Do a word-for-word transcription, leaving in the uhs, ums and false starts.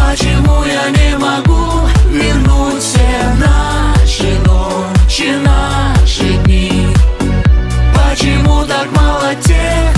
Почему я не могу вернуть все наши ночи, наши дни? Почему так мало тех,